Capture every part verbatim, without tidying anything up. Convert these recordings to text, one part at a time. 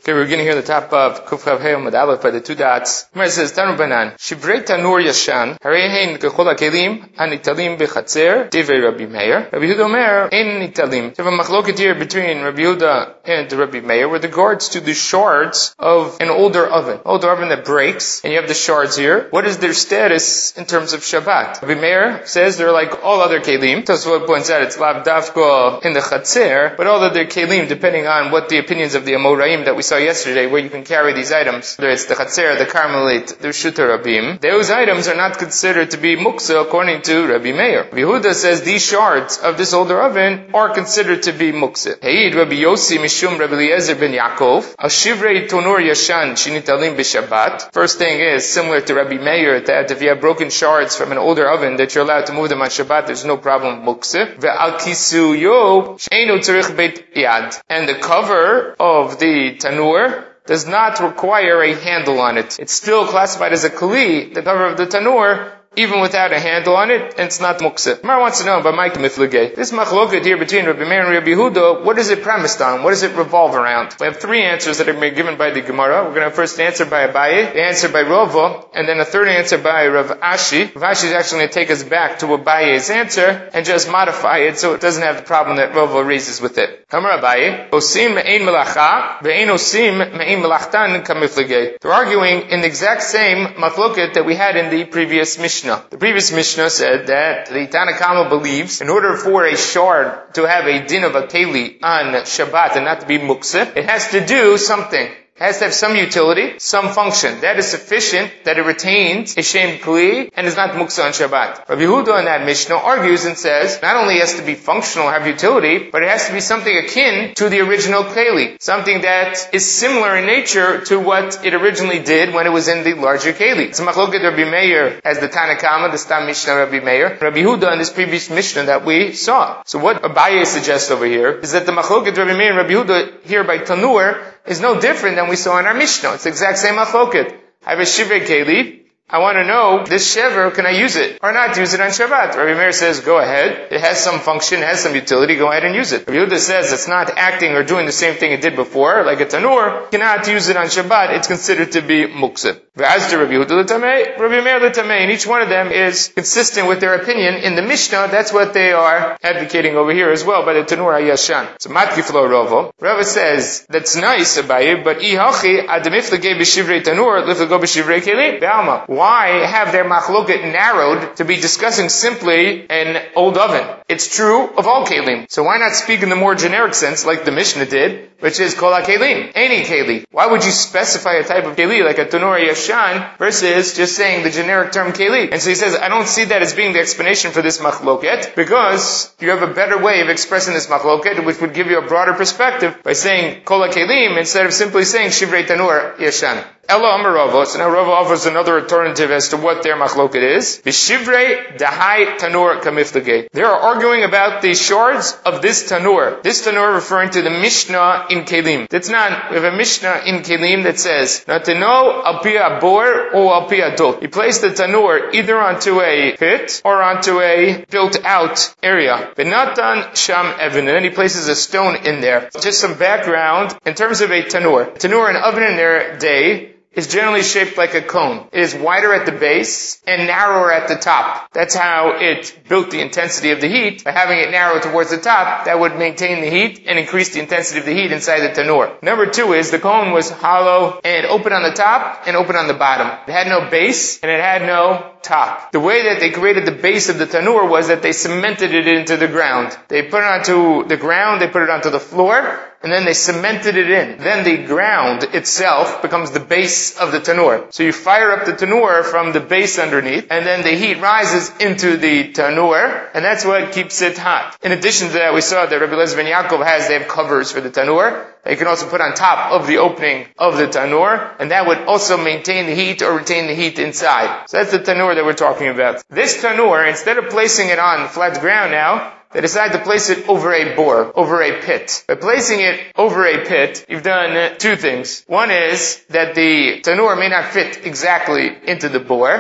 Okay, we're getting here at the top of Kuf Chav Hei Amud Aleph by the two dots. It says, Tanu Banan, Shivrei Tanur Yashan, Harei Hein Kechol HaKelim, Anitalim Bechatzer, Divrei Rabbi Meir. Rabbi Yehuda Omer, Ein Nitalim. So we have a machloket here between Rabbi Yehuda and Rabbi Meir with regards to the shards of an older oven. Older oven that breaks, and you have the shards here. What is their status in terms of Shabbat? Rabbi Meir says they're like all other Kelim. Tosfot points out it's Lav Dafka in the Chatzer, but all other Kelim, depending on what the opinions of the Amoraim that we saw yesterday, where you can carry these items, whether it's the Chatzer, the Carmelite, the Shuta Rabim, those items are not considered to be Muksa according to Rabbi Meir. Rabbi Yehuda says these shards of this older oven are considered to be Muksa. Heid Rabbi Yossi Mishum Rabbi Eliezer ben Yaakov, Ashivrei Tonur Yashan Shinitalim B'Shabbat. First thing is, similar to Rabbi Meir, that if you have broken shards from an older oven, that you're allowed to move them on Shabbat, there's no problem Muksa. Ve'al Kisuyo Sheinu Tzarich Beit Yad. And the cover of the tanur does not require a handle on it. It's still classified as a kli, the cover of the tanur, even without a handle on it, and it's not muksa. Mar wants to know about Mike Miflageh. This machloket here between Rabbi Meir and Rabbi Yehuda, what is it premised on? What does it revolve around? We have three answers that have been given by the Gemara. We're going to first answer by Abaye, the answer by Rava, and then a third answer by Rav Ashi. Rav Ashi is actually going to take us back to Abaye's answer and just modify it so it doesn't have the problem that Rava raises with it. Kamar Abaye, Osim me'ein melacha, ve'ein osim me'ein melachtan kamiflageh. They're arguing in the exact same machloket that we had in the previous Mishnah. The previous Mishnah said that the Tana Kama believes in order for a shard to have a din of a keli on Shabbat and not to be muksa, it has to do something. It has to have some utility, some function. That is sufficient that it retains a shem kli and is not muksa on Shabbat. Rabbi Yehuda in that Mishnah argues and says, not only has to be functional, have utility, but it has to be something akin to the original keli. Something that is similar in nature to what it originally did when it was in the larger keli. So machloket Rabbi Meir as the Tana Kama, the Stam Mishnah Rabbi Meir, Rabbi Yehuda in this previous Mishnah that we saw. So what Abaye suggests over here is that the machloket Rabbi Meir and Rabbi Yehuda here by Tanur is no different than we saw in our Mishnah. It's the exact same machloket. I have a shivrei keli. I want to know, this shever, can I use it or not use it on Shabbat? Rabbi Meir says, go ahead. It has some function, it has some utility, go ahead and use it. Rabbi Yehuda says it's not acting or doing the same thing it did before, like a tanur. You cannot use it on Shabbat, it's considered to be muksa. As to Rabbi Yehuda l'tamei, Rabbi Meir l'tamei, and each one of them is consistent with their opinion in the Mishnah. That's what they are advocating over here as well by the tanur hayashan. So matkif lo Rava. Rava says, that's nice, Abaye, but ihachi adamiflagei b'shivrei tanur, liflago b'shivrei keli, be'alma. Why have their machloket narrowed to be discussing simply an old oven? It's true of all kelim. So why not speak in the more generic sense like the Mishnah did, which is kol ha-kelim, any keli? Why would you specify a type of keli like a tanur yashan versus just saying the generic term keli? And so he says, I don't see that as being the explanation for this machloket, because you have a better way of expressing this machloket, which would give you a broader perspective by saying kol ha-kelim instead of simply saying shivrei tanur yashan. Ella Amar Rava. So now Rava offers another alternative as to what their machloket is. B'shivrei dahai tanur kamiflageh. They are arguing about the shards of this tanur. This tanur referring to the Mishnah in Kelim. That's not, we have a Mishnah in Kelim that says, Natano al pi abor or al pi adot. You place the tanur either onto a pit or onto a built out area. Benatan sham evan. And then he places a stone in there. Just some background in terms of a tanur. A tanur, an oven in their day, is generally shaped like a cone. It is wider at the base and narrower at the top. That's how it built the intensity of the heat. By having it narrow towards the top, that would maintain the heat and increase the intensity of the heat inside the tanur. Number two is the cone was hollow and open on the top and open on the bottom. It had no base and it had no top. The way that they created the base of the tanur was that they cemented it into the ground. They put it onto the ground, they put it onto the floor, and then they cemented it in. Then the ground itself becomes the base of the tanur. So you fire up the tanur from the base underneath, and then the heat rises into the tanur, and that's what keeps it hot. In addition to that, we saw that Rabbi Eliezer ben Yaakov has, they have covers for the tanur. They can also put on top of the opening of the tanur, and that would also maintain the heat or retain the heat inside. So that's the tanur that we're talking about. This tanur, instead of placing it on flat ground now, they decide to place it over a bore, over a pit. By placing it over a pit, you've done two things. One is that the tanur may not fit exactly into the bore.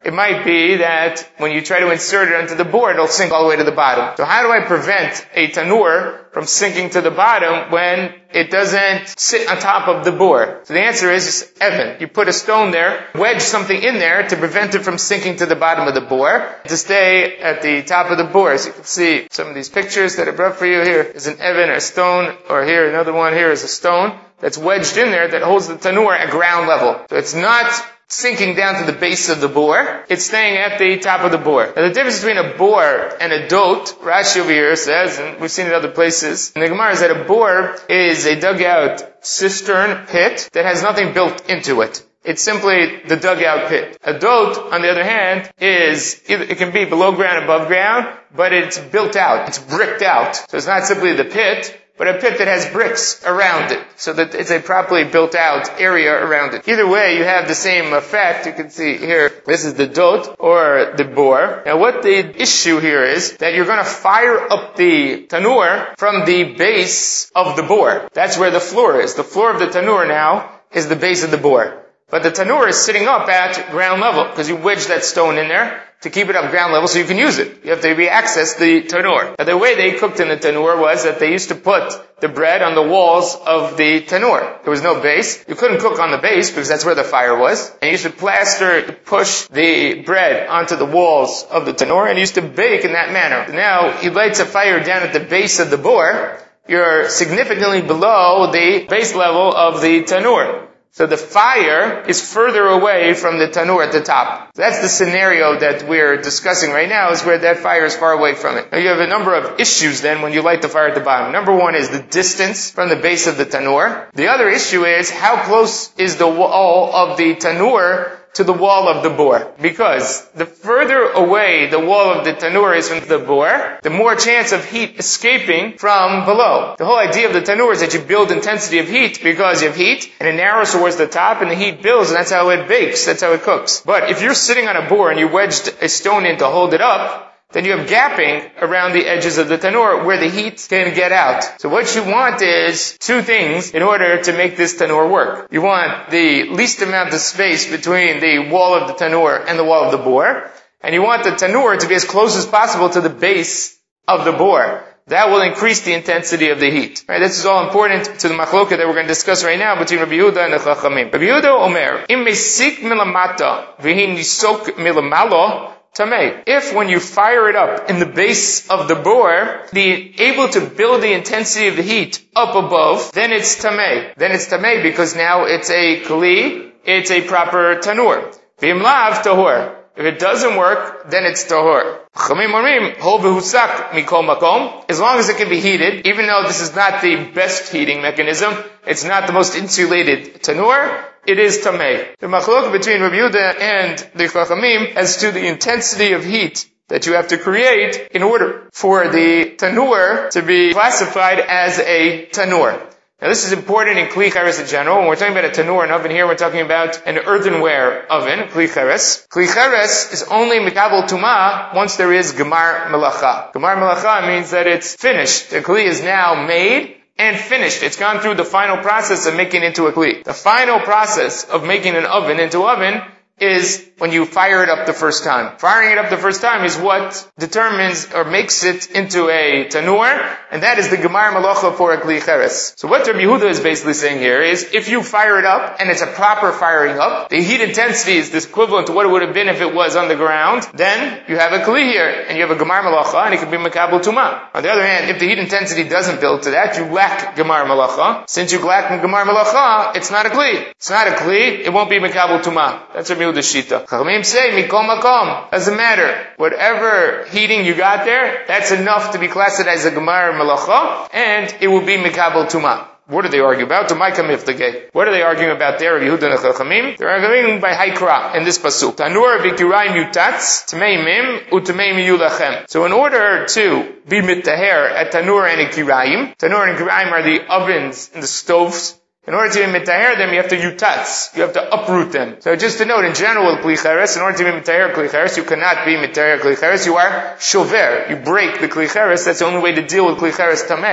it might be that when you try to insert it onto the board, it'll sink all the way to the bottom. So how do I prevent a tanur from sinking to the bottom when it doesn't sit on top of the board? So the answer is Evan. You put a stone there, wedge something in there to prevent it from sinking to the bottom of the board, to stay at the top of the board. As you can see some of these pictures that I brought for you. Here is an Evan or a stone, or here another one. Here is a stone that's wedged in there that holds the tanur at ground level. So it's not sinking down to the base of the bore, it's staying at the top of the bore. Now the difference between a bore and a dot, Rashi over here says, and we've seen it other places, in the Gemara, is that a bore is a dugout cistern pit that has nothing built into it. It's simply the dugout pit. A dot, on the other hand, is, it can be below ground, above ground, but it's built out. It's bricked out. So it's not simply the pit, but a pit that has bricks around it, so that it's a properly built out area around it. Either way, you have the same effect. You can see here, this is the dot, or the bore. Now what the issue here is, that you're going to fire up the tanur from the base of the bore. That's where the floor is. The floor of the tanur now is the base of the bore. But the tanur is sitting up at ground level, because you wedge that stone in there to keep it up ground level so you can use it. You have to re-access the tanur. Now the way they cooked in the tanur was that they used to put the bread on the walls of the tanur. There was no base. You couldn't cook on the base because that's where the fire was. And you used to plaster, push the bread onto the walls of the tanur, and you used to bake in that manner. Now, he lights a fire down at the base of the bore. You're significantly below the base level of the tanur. So the fire is further away from the tanur at the top. That's the scenario that we're discussing right now, is where that fire is far away from it. Now you have a number of issues then when you light the fire at the bottom. Number one is the distance from the base of the tanur. The other issue is how close is the wall of the tanur to the wall of the bore. Because the further away the wall of the tanur is from the bore, the more chance of heat escaping from below. The whole idea of the tanur is that you build intensity of heat because you have heat, and it narrows towards the top, and the heat builds, and that's how it bakes, that's how it cooks. But if you're sitting on a bore and you wedged a stone in to hold it up, then you have gapping around the edges of the tanur where the heat can get out. So what you want is two things in order to make this tanur work. You want the least amount of space between the wall of the tanur and the wall of the bore, and you want the tanur to be as close as possible to the base of the bore. That will increase the intensity of the heat. Right, this is all important to the machloka that we're going to discuss right now between Rabbi Yehuda and the Chachamim. Rabbi Yehuda Omer, Im mesik milamata v'hi nisok milamalo, tamei. If when you fire it up in the base of the bore, be able to build the intensity of the heat up above, then it's tamei. Then it's tamei because now it's a kli, it's a proper tanur. V'im lav tahor. If it doesn't work, then it's tahor. Chachamim orim, hol v'husak mikol makom. As long as it can be heated, even though this is not the best heating mechanism, it's not the most insulated tanur, it is tamei. The machlok between Rabbi Yehuda and the Chachamim as to the intensity of heat that you have to create in order for the tanur to be classified as a tanur. Now this is important in Kli Cheres in general. When we're talking about a tanur, an oven here, we're talking about an earthenware oven, Kli Cheres. Kli Cheres is only mikabel tumah once there is gemar melacha. Gemar melacha means that it's finished. The Kli is now made and finished. It's gone through the final process of making it into a Kli. The final process of making an oven into oven is when you fire it up the first time. Firing it up the first time is what determines or makes it into a tanur, and that is the gemar malacha for a kli cheres. So what Rabbi Yehuda is basically saying here is, if you fire it up, and it's a proper firing up, the heat intensity is equivalent to what it would have been if it was on the ground, then you have a kli here, and you have a gemar malacha, and it can be makabel tumah. On the other hand, if the heat intensity doesn't build to that, you lack gemar malacha. Since you lack gemar malacha, it's not a kli. It's not a kli, it won't be makabel tumah. That's Rabbi Yehuda's shita. Chachamim say, mikol makom. Doesn't matter. Whatever heating you got there, that's enough to be classified as a gemar malacha, and it will be mikabel tumah. What do they argue about? What are they arguing about there? Yehuda and Chachamim? They're arguing by Haikra in this pasuk. Tanur v'kirayim yutatz tmeimim u'tmeim yulachem. So in order to be mitaher at tanur and kirayim, tanur and kirayim are the ovens and the stoves. In order to be mitaher them, you have to yutatz. You have to uproot them. So just to note, in general, with kli cheres, in order to be mitaher kli cheres, you cannot be mitaher kli cheres. You are shover. You break the kli cheres. That's the only way to deal with kli cheres tamei.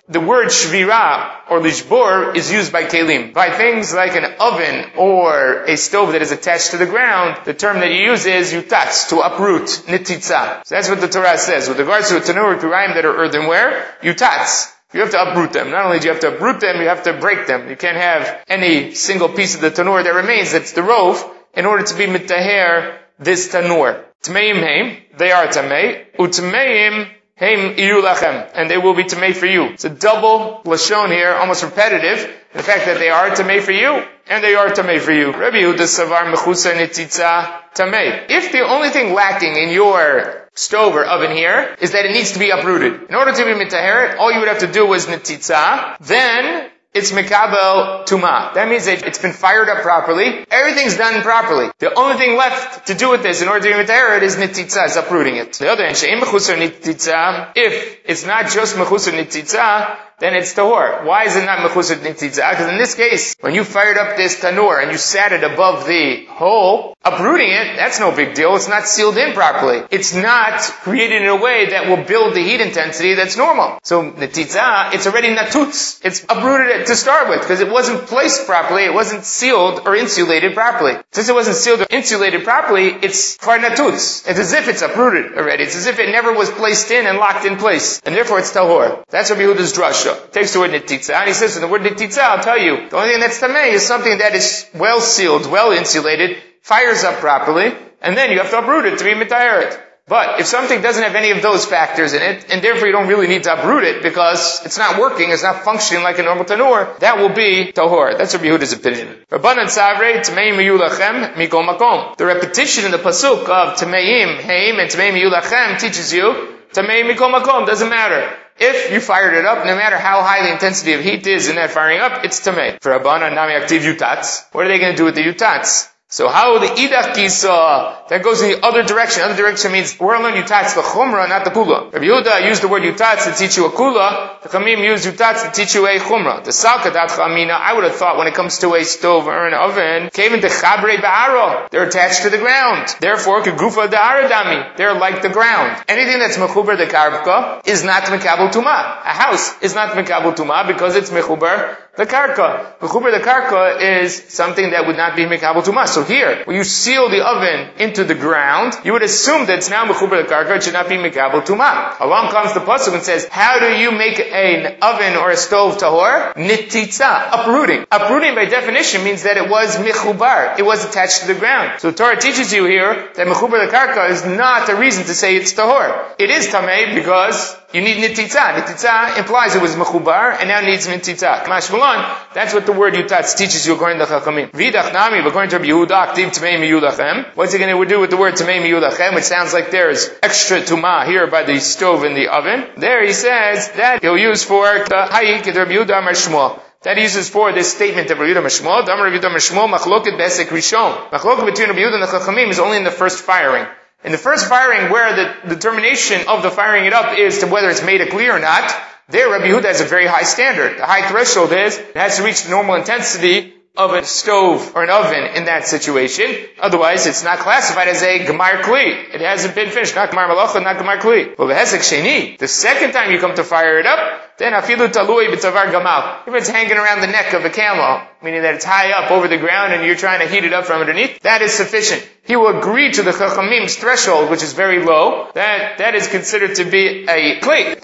the word shvira or lishbor is used by kelim. By things like an oven or a stove that is attached to the ground, the term that you use is yutatz, to uproot, nititza. So that's what the Torah says. With regards to a tanur pirayim that are earthenware, yutatz. You have to uproot them. Not only do you have to uproot them, you have to break them. You can't have any single piece of the tanur that remains, that's the rove, in order to be mitaher this tanur. Tmeim heim, they are tamei. Utmeim heim iyu lachem, and they will be tamei for you. It's a double lashon here, almost repetitive, the fact that they are tamei for you, and they are tamei for you. Rabbi Yehuda savar mechusa nititza tamei. If the only thing lacking in your stove or oven here is that it needs to be uprooted, in order to be mitaheret, all you would have to do was nititza, then it's mekabel tuma. That means that it's been fired up properly. Everything's done properly. The only thing left to do with this in order to be mitaheret is nititza, is uprooting it. The other hand, she'im mechusar nititza, if it's not just mechusar nititza, then it's tahor. Why is it not mechusar nititza? Because in this case, when you fired up this tanur and you sat it above the hole, uprooting it, that's no big deal. It's not sealed in properly. It's not created in a way that will build the heat intensity that's normal. So nititza, it's already natutz. It's uprooted to start with because it wasn't placed properly. It wasn't sealed or insulated properly. Since it wasn't sealed or insulated properly, it's far natutz. It's as if it's uprooted already. It's as if it never was placed in and locked in place. And therefore it's tahor. That's Rabbi Yehuda's drasha. Takes the word nititza, and he says, in the word nititza, I'll tell you, the only thing that's tamei is something that is well sealed, well insulated, fires up properly, and then you have to uproot it to be mitayeret. But if something doesn't have any of those factors in it, and therefore you don't really need to uproot it because it's not working, it's not functioning like a normal tanur, that will be tahor. That's Rabbi Yehuda's opinion. Rabbanan savrei tameim miyu lachem mikol makom. The repetition in the pasuk of tameim heim and tameim miyu lachem teaches you tameim mikol makom, doesn't matter. If you fired it up, no matter how high the intensity of heat is in that firing up, it's tamei. For Rabbanan nami aktiv yutatz. What are they going to do with the yutatz? So how the idach kisa, that goes in the other direction. Other direction means we're going to learn yutatz, the chumrah, not the kula. Rabbi Yehuda used the word yutatz to teach you a kula. The chamim used yutatz to teach you a chumrah. The salkadat chamina, I would have thought when it comes to a stove or an oven, came into chabrei ba'aro. They're attached to the ground. Therefore, kegufa da'aradami. They're like the ground. Anything that's mechuber the karka is not mekabel tuma. A house is not mekabel tuma because it's mechuber the karka. Mechuber the karka is something that would not be mekabel tuma. So here, when you seal the oven into the ground, you would assume that it's now mechuber the karka, it should not be mekabel tuma. Along comes the pasuk and says, how do you make an oven or a stove tahor? Nititza, uprooting. Uprooting by definition means that it was mechubar, it was attached to the ground. So the Torah teaches you here that mechuber the karka is not a reason to say it's tahor. It is tamei because you need nititza. Nititza implies it was mechubar and now needs nititza. Mashmalan, that's what the word yutatz teaches you according to Chachamim. Vidach nami, according to Rabbi Yehuda, aktiv tamei miyu lachem. What's he going to do with the word tamei miyu lachem, which sounds like there's extra tuma here by the stove in the oven? There he says that he'll use for hayik et Rabbi Yehuda Amar Shmuel. That he uses for this statement of Rabbi Yehuda Shmuel. Damar Rabbi Yehuda Shmuel machloket be'esek rishon. Machloket between Rabbi Yehuda and the Chachamim is only in the first firing. In the first firing, where the determination of the firing it up is to whether it's made a kli or not, there Rabbi Yehuda has a very high standard. The high threshold is it has to reach the normal intensity of a stove or an oven in that situation. Otherwise, it's not classified as a gemar kli. It hasn't been finished. Not gemar malacha, not gemar kli. Well, the hesek sheni, the second time you come to fire it up, then afilu talui b'tavar gamal. If it's hanging around the neck of a camel, meaning that it's high up over the ground and you're trying to heat it up from underneath, that is sufficient. He will agree to the Chachamim's threshold, which is very low. That that is considered to be a kli.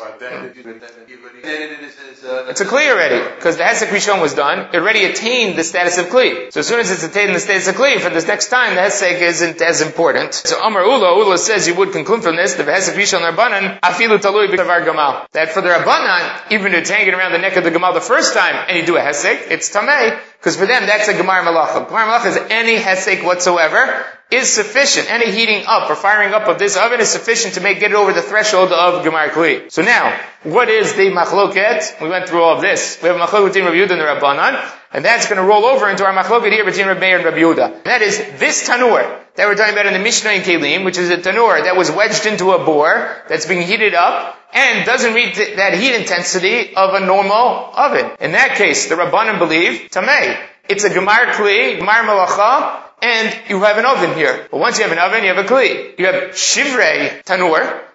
It's a kli already, because the hesek rishon was done. It already attained the status of kli. So as soon as it's attained the status of kli, for this next time, the hesek isn't as important. So Amar Ula, Ula says you would conclude from this, the hesek rishon Rabbanan, afilu talui b'tavar gamal. That for the Rabbanan, even if it's hanging around the neck of the gamal the first time, and you do a hesek, it's tamei, because for them that's a gemar malacha. Gemar malacha is any hesek whatsoever is sufficient. Any heating up or firing up of this oven is sufficient to make get it over the threshold of gemar kli. So now, what is the machloket? We went through all of this. We have a machloket between Rabbi Yehuda and the Rabbanan, and that's going to roll over into our machloket here between Rabbi Meir and Rabbi Yehuda. That is this tanur that we're talking about in the Mishnah in Kelim, which is a tanur that was wedged into a bore that's being heated up and doesn't reach that heat intensity of a normal oven. In that case, the Rabbanan believe tamei. It's a gemar kli, gemar malacha, and you have an oven here. But once you have an oven, you have a kli. You have shivrei tanur,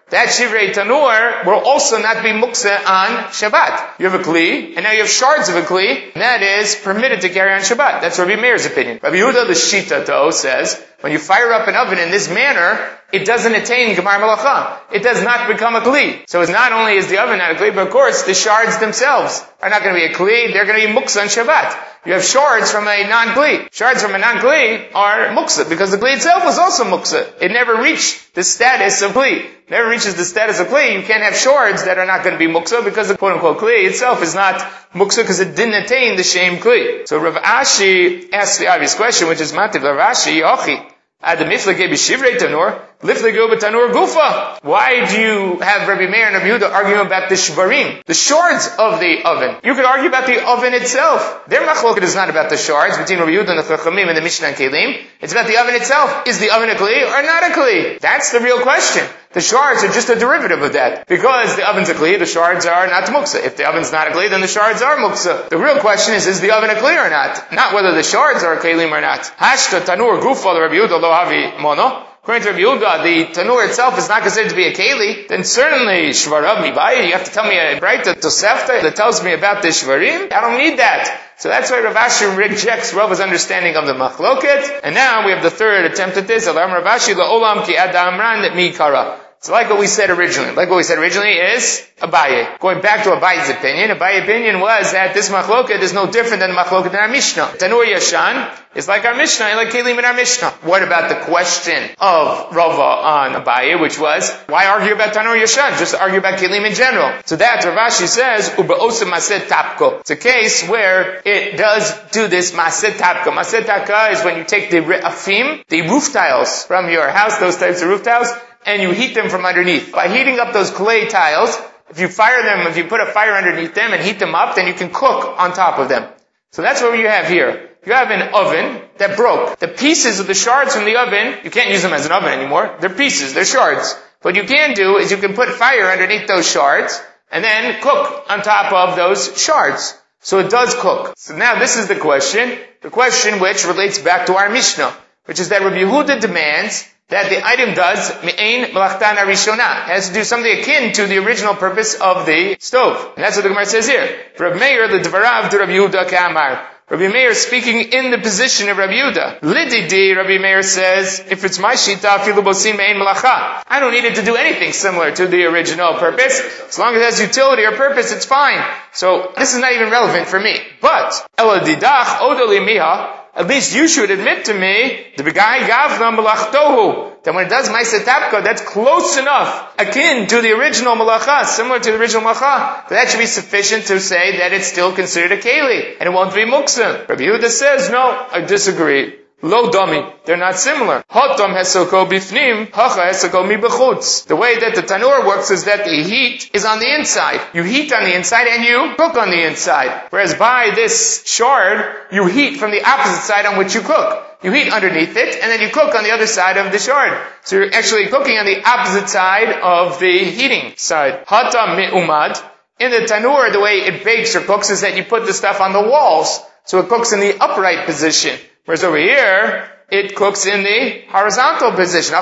that shivrei tanur will also not be muksa on Shabbat. You have a kli, and now you have shards of a kli, and that is permitted to carry on Shabbat. That's Rabbi Meir's opinion. Rabbi Yehuda the Shita though says, when you fire up an oven in this manner, it doesn't attain Gemar Malacha. It does not become a kli. So it's not only is the oven not a kli, but of course the shards themselves are not going to be a kli, they're going to be muksa on Shabbat. You have shards from a non-kli. Shards from a non-kli are muksa, because the kli itself was also muksa. It never reached the status of kli. Never reaches the status of kli. You can't have shards that are not going to be muksa, because the quote-unquote kli itself is not muksa, because it didn't attain the same kli. So Rav Ashi asks the obvious question, which is Mativ Rav Ashi, Yochi. Ad miflege b'shivrei tanur, liflege b'tanur gufa. Why do you have Rabbi Meir and Rabbi Yehuda arguing about the shvarim, the shards of the oven? You could argue about the oven itself. Their machloket is not about the shards between Rabbi Yehuda and the Chachamim and the Mishnah and Kelim. It's about the oven itself. Is the oven a kli or not a kli? That's the real question. The shards are just a derivative of that. Because the oven's a kli, the shards are not muksa. If the oven's not a kli, then the shards are muksa. The real question is, is the oven a kli or not? Not whether the shards are a kelim or not. Hashta tanur gufa Rabbi Yehuda lo havi mono. According to Rabbi Yehuda, the tanur itself is not considered to be a keli. Then certainly shvarav mibayi. You have to tell me a brighta tosefta that tells me about the shvarim. I don't need that. So that's why Rav Ashi rejects Rava's understanding of the machloket. And now we have the third attempt at this. Alam Rav Ashi la'olam ki adamran mi kara. So like what we said originally. Like what we said originally is Abaye. Going back to Abaye's opinion, Abaye's opinion was that this machloket is no different than the machloket in our Mishnah. Tanur Yashan is like our Mishnah and like Kelim in our Mishnah. What about the question of Rava on Abaye, which was, why argue about Tanur Yashan? Just argue about Kelim in general. So that Rav Ashi says, Uba Osa Mased Tapko. It's a case where it does do this Mased Tapko. Mased Tapka is when you take the afim, the roof tiles from your house, those types of roof tiles, and you heat them from underneath. By heating up those clay tiles, if you fire them, if you put a fire underneath them and heat them up, then you can cook on top of them. So that's what you have here. You have an oven that broke. The pieces of the shards from the oven, you can't use them as an oven anymore. They're pieces, they're shards. What you can do is you can put fire underneath those shards and then cook on top of those shards. So it does cook. So now this is the question, the question which relates back to our Mishnah, which is that Rabbi Yehuda demands that the item does me'ein melachtan harishona. It has to do something akin to the original purpose of the stove. And that's what the Gemara says here. Rabbi Meir l'dvarav to Rabbi Yehuda k'amar. Rabbi Meir speaking in the position of Rabbi Yehuda. Lididi, Rabbi Meir says, if it's my shita, afilu bosim me'ein melacha. I don't need it to do anything similar to the original purpose. As long as it has utility or purpose, it's fine. So this is not even relevant for me. But ela didach odoli miha. At least you should admit to me, the begai gavna melachtohu, that when it does ma'aseh tapka, that's close enough, akin to the original malacha, similar to the original malacha, that that should be sufficient to say that it's still considered a keli, and it won't be muksa. Rabbi Yehuda says, no, I disagree. Lo dummy. They're not similar. Hotam hesoko bifnim, hacha hesoko mi bechutz. The way that the tanur works is that the heat is on the inside. You heat on the inside and you cook on the inside. Whereas by this shard, you heat from the opposite side on which you cook. You heat underneath it, and then you cook on the other side of the shard. So you're actually cooking on the opposite side of the heating side. Hatam mi'umad. In the tanur, the way it bakes or cooks is that you put the stuff on the walls. So it cooks in the upright position. Whereas over here, it cooks in the horizontal position.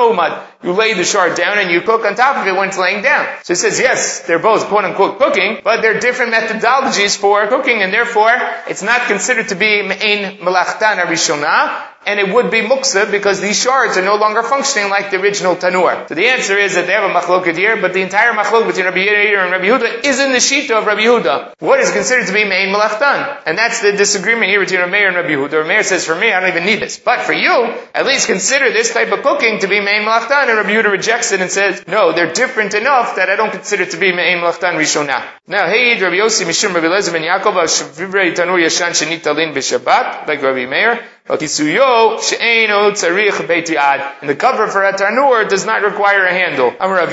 You lay the shard down and you cook on top of it when it's laying down. So he says, yes, they're both quote-unquote cooking, but they're different methodologies for cooking, and therefore, it's not considered to be me'ein melachtan harishona, and it would be muksa because these shards are no longer functioning like the original tanur. So the answer is that they have a machloket here, but the entire machloket between Rabbi Meir and Rabbi Yehuda is in the shita of Rabbi Yehuda. What is considered to be me'ein melachtan? And that's the disagreement here between Rabbi Meir and Rabbi Yehuda. Rabbi Meir says, for me, I don't even need this. But for you, at least consider this type of cooking to be me'ein melachtan, and Rabbi Yehuda rejects it and says, no, they're different enough that I don't consider it to be me'ein melachtan rishona. Now, hey, Rabbi Yossi Mishum Rabbi Lezer ben Yaakov al-Shivrei Tanur Yashan Shenitalin b'Shabbat, like Rabbi Meir. And the cover for a tanur does not require a handle.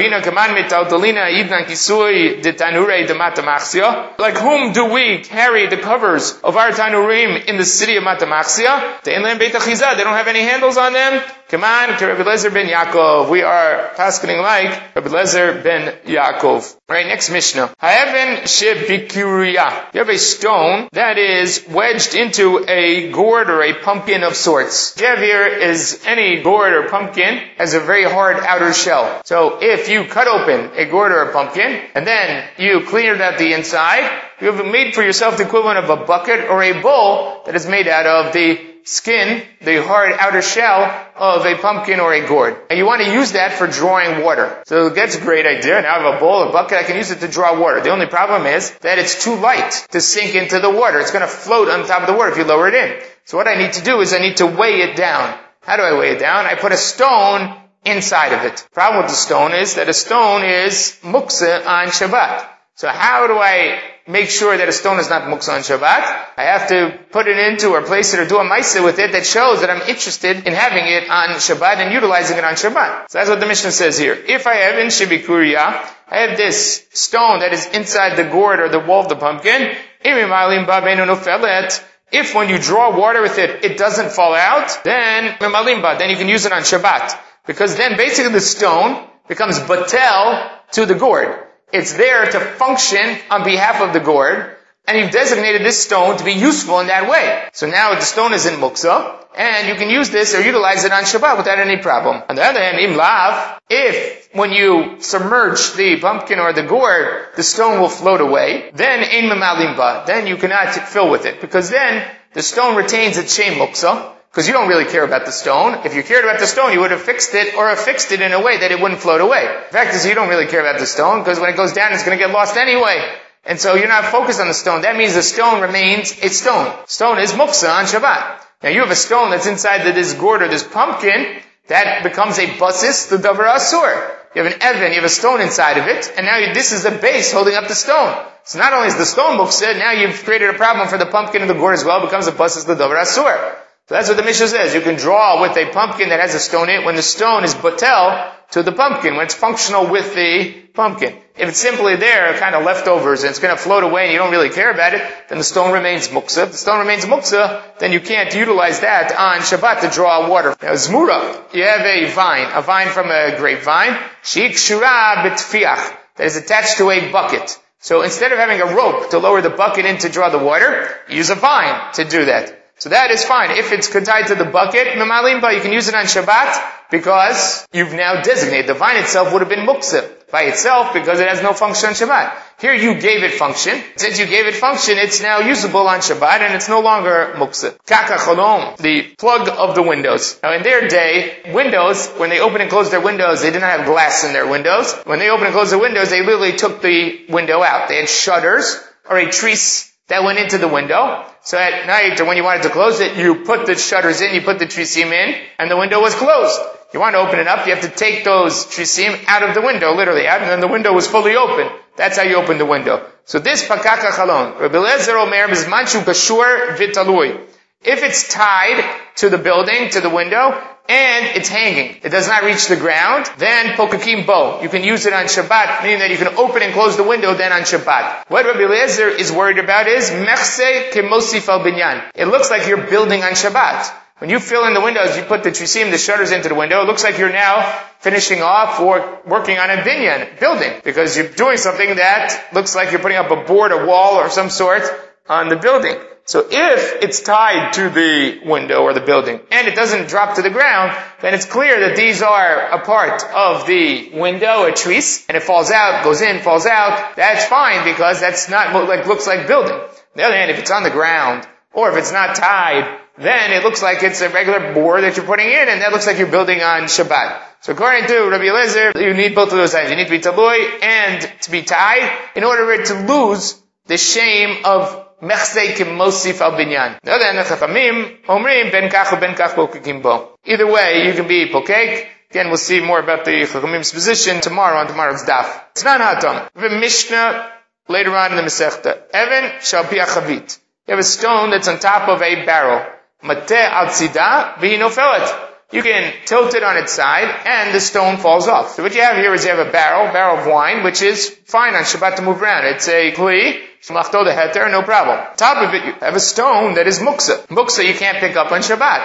Like whom do we carry the covers of our tanurim in the city of Matamachsia? They don't have any handles on them. Kaman to Rabbi Lezer ben Yaakov. We are paskening like Rabbi Lezer ben Yaakov. Right, next Mishnah. Ha'even shebikuriya. You have a stone that is wedged into a gourd or a pumpkin of sorts. What you have here is any gourd or pumpkin has a very hard outer shell. So if you cut open a gourd or a pumpkin, and then you clean it out the inside, you have made for yourself the equivalent of a bucket or a bowl that is made out of the skin, the hard outer shell of a pumpkin or a gourd. And you want to use that for drawing water. So that's a great idea. Now I have a bowl, a bucket, I can use it to draw water. The only problem is that it's too light to sink into the water. It's going to float on top of the water if you lower it in. So what I need to do is I need to weigh it down. How do I weigh it down? I put a stone inside of it. The problem with the stone is that a stone is muksa on Shabbat. So how do I make sure that a stone is not muksa on Shabbat? I have to put it into or place it or do a maisa with it that shows that I'm interested in having it on Shabbat and utilizing it on Shabbat. So that's what the Mishnah says here. If I have in shibikuriya, I have this stone that is inside the gourd or the wall of the pumpkin. If when you draw water with it, it doesn't fall out, then then you can use it on Shabbat. Because then basically the stone becomes batel to the gourd. It's there to function on behalf of the gourd, and you've designated this stone to be useful in that way. So now the stone is in muksa, and you can use this or utilize it on Shabbat without any problem. On the other hand, im lav, if when you submerge the pumpkin or the gourd, the stone will float away, then ein memalim ba, then you cannot fill with it, because then the stone retains its shem muksa, because you don't really care about the stone. If you cared about the stone, you would have fixed it or affixed it in a way that it wouldn't float away. The fact is you don't really care about the stone, because when it goes down, it's going to get lost anyway. And so you're not focused on the stone. That means the stone remains a stone. Stone is muksa on Shabbat. Now you have a stone that's inside the, this gourd or this pumpkin, that becomes a basis, the davar asur. You have an evan, you have a stone inside of it, and now you, this is the base holding up the stone. So not only is the stone muksa, now you've created a problem for the pumpkin and the gourd as well. It becomes a basis, the davar asur. So that's what the Mishnah says. You can draw with a pumpkin that has a stone in it when the stone is batel to the pumpkin, when it's functional with the pumpkin. If it's simply there, kind of leftovers, and it's going to float away and you don't really care about it, then the stone remains muksa. If the stone remains muksa, then you can't utilize that on Shabbat to draw water. Now, zmura, you have a vine, a vine from a grapevine, sheik shura bitfiach, that is attached to a bucket. So instead of having a rope to lower the bucket in to draw the water, you use a vine to do that. So that is fine. If it's tied to the bucket, memalimba, you can use it on Shabbat because you've now designated. The vine itself would have been muksa by itself because it has no function on Shabbat. Here you gave it function. Since you gave it function, it's now usable on Shabbat and it's no longer muksa. Kaka cholom, the plug of the windows. Now in their day, windows, when they open and close their windows, they didn't have glass in their windows. When they open and close their windows, they literally took the window out. They had shutters or a treece that went into the window. So at night, or when you wanted to close it, you put the shutters in, you put the trisim in, and the window was closed. You want to open it up, you have to take those trisim out of the window, literally out, and then the window was fully open. That's how you open the window. So this pakaka chalon, Rabbi Lezer omer bizman kashur vitalui. If it's tied to the building, to the window, and it's hanging, it does not reach the ground, then pokakim bo. You can use it on Shabbat, meaning that you can open and close the window then on Shabbat. What Rabbi Eliezer is worried about is mechse kemosif al binyan. It looks like you're building on Shabbat. When you fill in the windows, you put the trisim, the shutters into the window, it looks like you're now finishing off or working on a binyan, building, because you're doing something that looks like you're putting up a board, a wall, or some sort on the building. So if it's tied to the window or the building and it doesn't drop to the ground, then it's clear that these are a part of the window, a treece, and it falls out, goes in, falls out. That's fine because that's not what like looks like building. On the other hand, if it's on the ground or if it's not tied, then it looks like it's a regular board that you're putting in, and that looks like you're building on Shabbat. So according to Rabbi Eliezer, you need both of those items. You need to be talui and to be tied in order for it to lose the shame of mechse kemosif al binyan. The other hand, the chachamim omrim ben kach u ben kach pokakim bo. Either way, you can be pokak. Again, we'll see more about the chachamim's position tomorrow on tomorrow's daf. It's not hatam. We have a Mishnah later on in the Masechta. Evan shall be a chavit. You have a stone that's on top of a barrel. Mateh al tzida v'hinofelet. You can tilt it on its side, and the stone falls off. So what you have here is you have a barrel, barrel of wine, which is fine on Shabbat to move around. It's a kli, shmachto de heter, no problem. Top of it, you have a stone that is muksa. Muksa you can't pick up on Shabbat.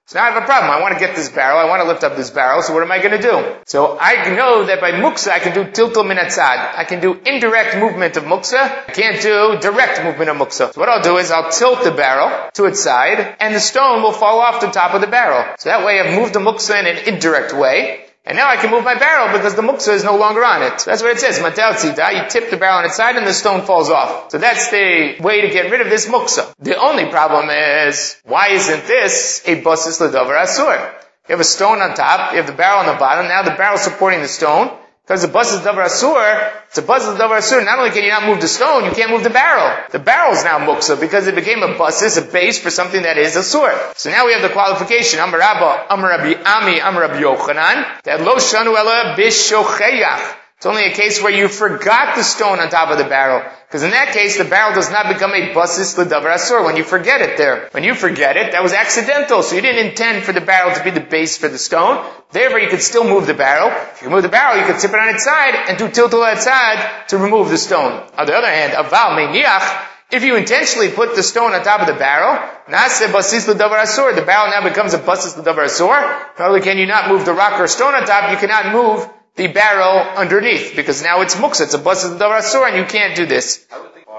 So now I have a problem. I want to get this barrel. I want to lift up this barrel. So what am I going to do? So I know that by muksa I can do tiltul min hatzad. I can do indirect movement of muksa. I can't do direct movement of muksa. So what I'll do is I'll tilt the barrel to its side, and the stone will fall off the top of the barrel. So that way I've moved the muksa in an indirect way. And now I can move my barrel because the muksa is no longer on it. So that's what it says. Matel tzida, you tip the barrel on its side and the stone falls off. So that's the way to get rid of this muksa. The only problem is, why isn't this a basis l'davar asur? You have a stone on top, you have the barrel on the bottom, now the barrel supporting the stone. Because the basis l'davar asur, it's a basis l'davar asur, not only can you not move the stone, you can't move the barrel. The barrel is now muksa because it became a basis, a base for something that is asur. So now we have the qualification. Amar Rabba, Amar Rabbi Ami, Amar Rabbi Yochanan, that lo shanu ela bishocheyach. It's only a case where you forgot the stone on top of the barrel. Because in that case, the barrel does not become a basis l'davar asur when you forget it there. When you forget it, that was accidental. So you didn't intend for the barrel to be the base for the stone. Therefore, you could still move the barrel. If you move the barrel, you could tip it on its side and do tiltul hatzad to remove the stone. On the other hand, aval meiniach, if you intentionally put the stone on top of the barrel, nase basis l'davar asur, the barrel now becomes a basis l'davar asur. Not only can you not move the rock or stone on top, you cannot move the barrel underneath, because now it's muksa, it's a basis l'davar asur, and you can't do this.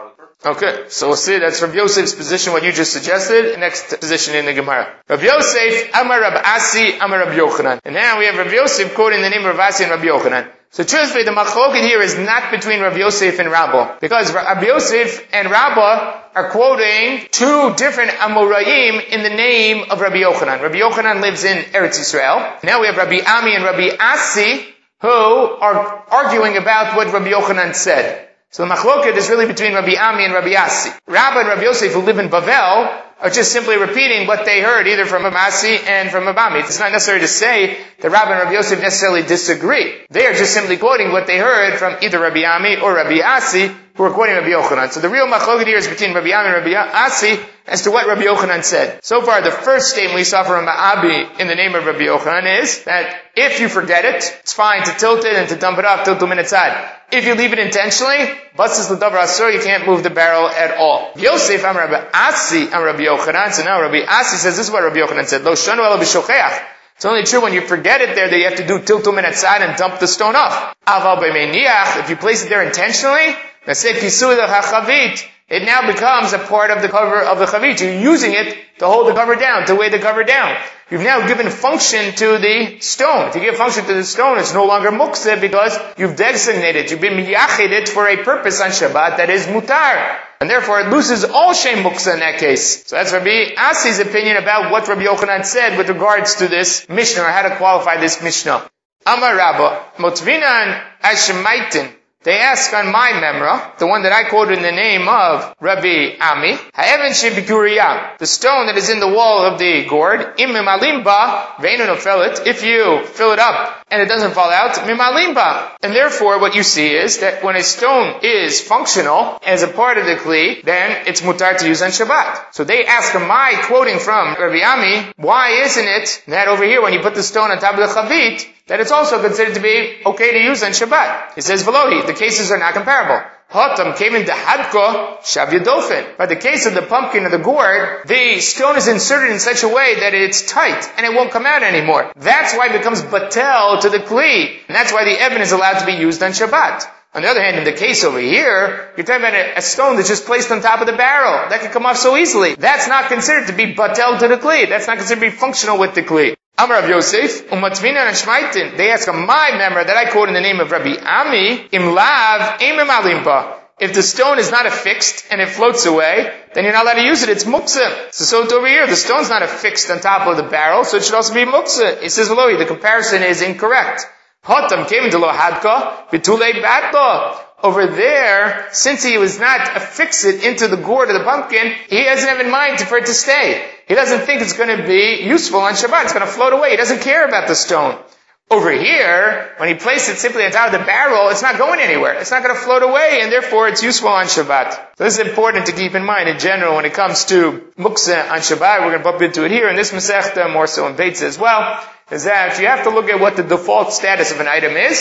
Okay, so we'll see, that's Rav Yosef's position, what you just suggested. Next position in the Gemara. Rav Yosef, Amar Rav Asi, Amar Rav Yochanan. And now we have Rav Yosef quoting the name of Rav Asi and Rav Yochanan. So truthfully, the machloket here is not between Rav Yosef and Rabbah, because Rav Yosef and Rabbah are quoting two different Amoraim in the name of Rabbi Yochanan. Rabbi Yochanan lives in Eretz Yisrael. Now we have Rabbi Ami and Rabbi Asi, who are arguing about what Rabbi Yochanan said. So the machloket is really between Rabbi Ami and Rabbi Asi. Rabbah and Rabbi Yosef, who live in Bavel, are just simply repeating what they heard either from Rabbi Asi and from Rabbi Ami. It's not necessary to say that Rabbah and Rabbi Yosef necessarily disagree. They are just simply quoting what they heard from either Rabbi Ami or Rabbi Asi, who are quoting Rabbi Yochanan. So the real machloket here is between Rabbi Ami and Rabbi Asi as to what Rabbi Yochanan said. So far, the first statement we saw from Abi in the name of Rabbi Yochanan is that if you forget it, it's fine to tilt it and to dump it off till two minutes out. If you leave it intentionally, basis l'davar asur, you can't move the barrel at all. Yosef, I'm Rabbi Asi, I'm Rabbi Yochanan. So now Rabbi Asi says, this is what Rabbi Yochanan said, Lo shanu ela b'shocheach. It's only true when you forget it there that you have to do tiltul min hatzad and dump the stone off. Aval b'meiniach, if you place it there intentionally, let's say kisui l'chachavit, it now becomes a part of the cover of the chavit. You're using it to hold the cover down, to weigh the cover down. You've now given function to the stone. To give function to the stone, it's no longer muktzeh because you've designated, you've been miyached it for a purpose on Shabbat that is mutar. And therefore it loses all shem muktzeh in that case. So that's Rabbi Asi's opinion about what Rabbi Yochanan said with regards to this Mishnah, or how to qualify this Mishnah. Amar Rabba, Motvinan Ashemaitin. They ask on my memra, the one that I quoted in the name of Rabbi Ami, Ha'even shebikuriya, the stone that is in the wall of the gourd, im mimalimba, ve'enu nofelet, if you fill it up and it doesn't fall out, mimalimba. And therefore what you see is that when a stone is functional as a part of the kli, then it's mutar to use on Shabbat. So they ask on my quoting from Rabbi Ami, why isn't it that over here when you put the stone on top of the chavit, that it's also considered to be okay to use on Shabbat? He says, Velohi, the cases are not comparable. Hotam came into Hadko, Shav Yadofin. By the case of the pumpkin or the gourd, the stone is inserted in such a way that it's tight and it won't come out anymore. That's why it becomes batel to the kli. And that's why the Eben is allowed to be used on Shabbat. On the other hand, in the case over here, you're talking about a, a stone that's just placed on top of the barrel. That can come off so easily. That's not considered to be batel to the kli. That's not considered to be functional with the kli. Amar Rav Yosef, umatvina and shmaitin. They ask on my memra that I quote in the name of Rabbi Ami, im lav, im alimba. If the stone is not affixed and it floats away, then you're not allowed to use it. It's muktzah. So, so it's over here. The stone's not affixed on top of the barrel, so it should also be muktzah. He says, Loi, the comparison is incorrect. Hotam came into lo hadka, bitulei batla. Over there, since he was not affixed into the gourd of the pumpkin, he doesn't have in mind for it to stay. He doesn't think it's going to be useful on Shabbat. It's going to float away. He doesn't care about the stone. Over here, when he placed it simply on top of the barrel, it's not going anywhere. It's not going to float away, and therefore it's useful on Shabbat. So this is important to keep in mind in general when it comes to muktzeh on Shabbat. We're going to bump into it here in this Masechta, more so in Beitza as well, is that you have to look at what the default status of an item is.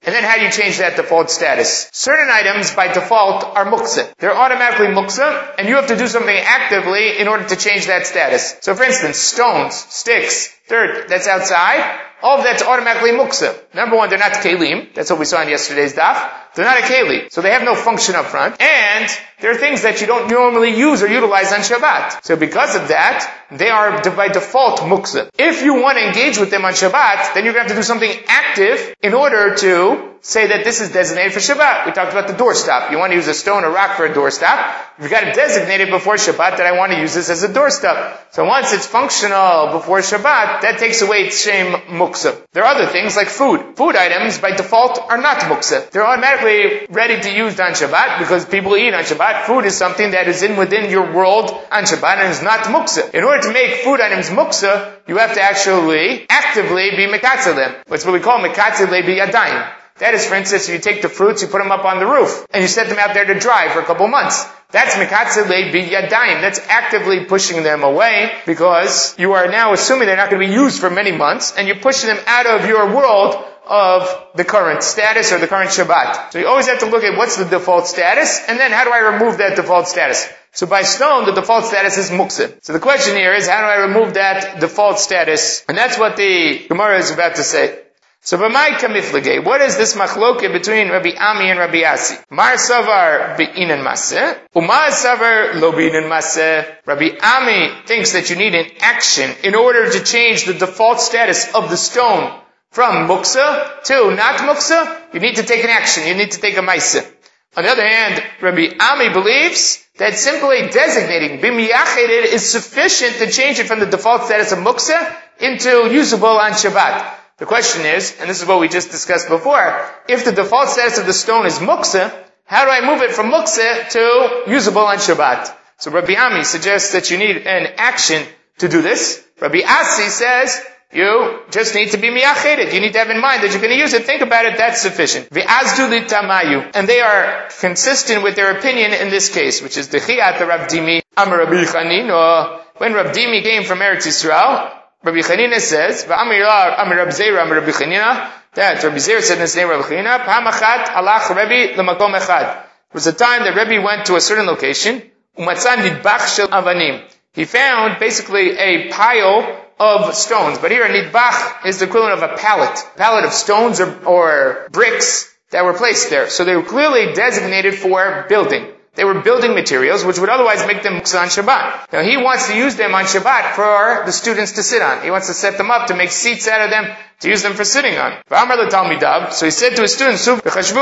And then how do you change that default status? Certain items by default are muksa. They're automatically muksa, and you have to do something actively in order to change that status. So for instance, stones, sticks, dirt that's outside, all of that's automatically muksa. Number one, they're not kelim. That's what we saw in yesterday's daf. They're not a keli, so they have no function up front. And there are things that you don't normally use or utilize on Shabbat. So because of that, they are by default muksa. If you want to engage with them on Shabbat, then you're going to have to do something active in order to say that this is designated for Shabbat. We talked about the doorstop. You want to use a stone or rock for a doorstop. You've got to designate it before Shabbat that I want to use this as a doorstop. So once it's functional before Shabbat, that takes away its shame muksa. There are other things like food. Food items by default are not muksa. They're automatically ready to use on Shabbat because people eat on Shabbat. Food is something that is in within your world on Shabbat and is not muksa. In order to make food items muksa, you have to actually actively be mekatzel them. That's what we call mekatzel biyadayim. That is, for instance, if you take the fruits, you put them up on the roof, and you set them out there to dry for a couple months. That's mekatzel biyadayim. That's actively pushing them away, because you are now assuming they're not going to be used for many months, and you're pushing them out of your world of the current status or the current Shabbat. So you always have to look at what's the default status, and then how do I remove that default status? So by stone, the default status is muksa. So the question here is, how do I remove that default status? And that's what the Gemara is about to say. So b'mai kamiflage, what is this machloke between Rabbi Ami and Rabbi Asi? Mar savar be'inan maseh, umar savar lo be'inan maseh. Rabbi Ami thinks that you need an action in order to change the default status of the stone from muksa to not muksa. You need to take an action. You need to take a maaseh. On the other hand, Rabbi Ami believes that simply designating b'miyached is sufficient to change it from the default status of muksa into usable on Shabbat. The question is, and this is what we just discussed before, if the default status of the stone is muksa, how do I move it from muksa to usable on Shabbat? So Rabbi Ami suggests that you need an action to do this. Rabbi Asi says, you just need to be miyached. You need to have in mind that you're going to use it. Think about it, that's sufficient. V'azdu litamayu. And they are consistent with their opinion in this case, which is Dechiyat Rav Dimi, Amar Rabbi Chanina. When Rav Dimi came from Eretz Yisrael, Rabbi Chanina says, Amar Rabbi Zera, Amar Rabbi Chanina, that Rabbi Zera said in his name, Rabbi Chanina, Pamachat alach Rabbi l'makom echad. It was a time that Rabbi went to a certain location, umatzan nidbach shel avanim. He found basically a pile of stones. But here, nidbach is the equivalent of a pallet. A pallet of stones or, or bricks that were placed there. So they were clearly designated for building. They were building materials, which would otherwise make them muksa on Shabbat. Now he wants to use them on Shabbat for the students to sit on. He wants to set them up to make seats out of them, to use them for sitting on. So he said to his students, so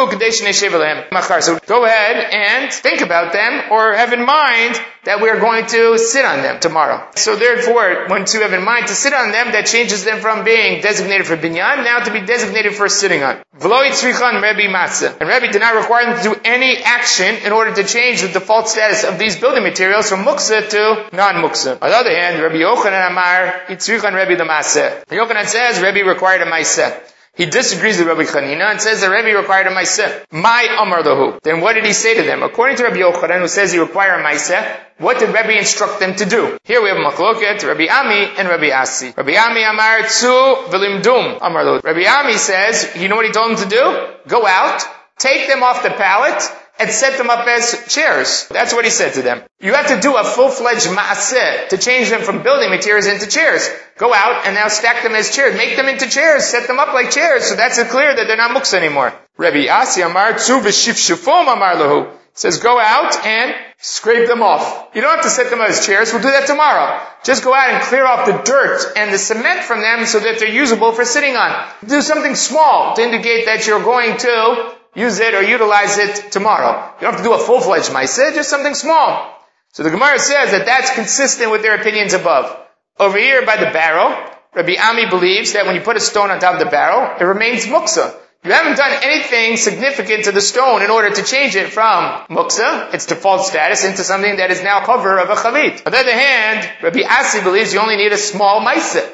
go ahead and think about them, or have in mind that we are going to sit on them tomorrow. So therefore, once you have in mind to sit on them, that changes them from being designated for binyan, now to be designated for sitting on. And Rebbe did not require them to do any action in order to change the default status of these building materials from muksa to non-muksa. On the other hand, Rabbi Yochanan Amar, Yitzrichan Rebbe the Maseh. Yochanan says Rebbe required a maaseh. He disagrees with Rabbi Chanina and says that Rebbe required a maaseh. My Amar lahu. Then what did he say to them? According to Rabbi Yochanan, who says he required a maaseh, what did Rebbe instruct them to do? Here we have machloket, Rabbi Ami and Rabbi Asi. Rabbi Ami Amar tzu v'limdum Amar lahu. Rabbi Ami says, you know what he told them to do? Go out, take them off the pallet, and set them up as chairs. That's what he said to them. You have to do a full-fledged maaseh to change them from building materials into chairs. Go out and now stack them as chairs. Make them into chairs. Set them up like chairs. So that's clear that they're not muksa anymore. Rabbi Asi Amar tzu v'shifshufom Amar lahu. Says go out and scrape them off. You don't have to set them as chairs. We'll do that tomorrow. Just go out and clear off the dirt and the cement from them so that they're usable for sitting on. Do something small to indicate that you're going to use it or utilize it tomorrow. You don't have to do a full-fledged maaseh, just something small. So the Gemara says that that's consistent with their opinions above. Over here by the barrel, Rabbi Ami believes that when you put a stone on top of the barrel, it remains muksa. You haven't done anything significant to the stone in order to change it from muksa, its default status, into something that is now cover of a chavit. On the other hand, Rabbi Asi believes you only need a small maaseh.